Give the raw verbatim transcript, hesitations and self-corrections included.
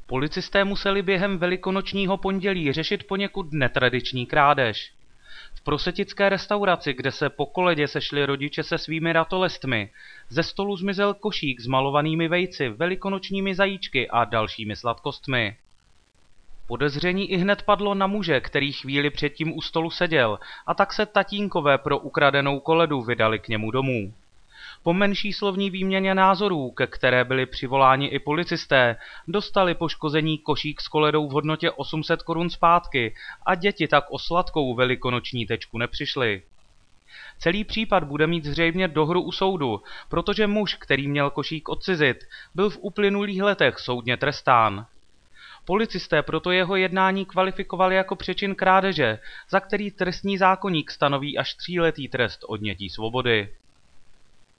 Policisté museli během velikonočního pondělí řešit poněkud netradiční krádež. V prosetické restauraci, kde se po koledě sešli rodiče se svými ratolestmi, ze stolu zmizel košík s malovanými vejci, velikonočními zajíčky a dalšími sladkostmi. Podezření ihned padlo na muže, který chvíli předtím u stolu seděl, a tak se tatínkové pro ukradenou koledu vydali k němu domů. Po menší slovní výměně názorů, ke které byli přivoláni i policisté, dostali poškození košík s koledou v hodnotě osm set korun zpátky a děti tak o sladkou velikonoční tečku nepřišly. Celý případ bude mít zřejmě dohru u soudu, protože muž, který měl košík odcizit, byl v uplynulých letech soudně trestán. Policisté proto jeho jednání kvalifikovali jako přečin krádeže, za který trestní zákoník stanoví až tříletý trest odnětí svobody.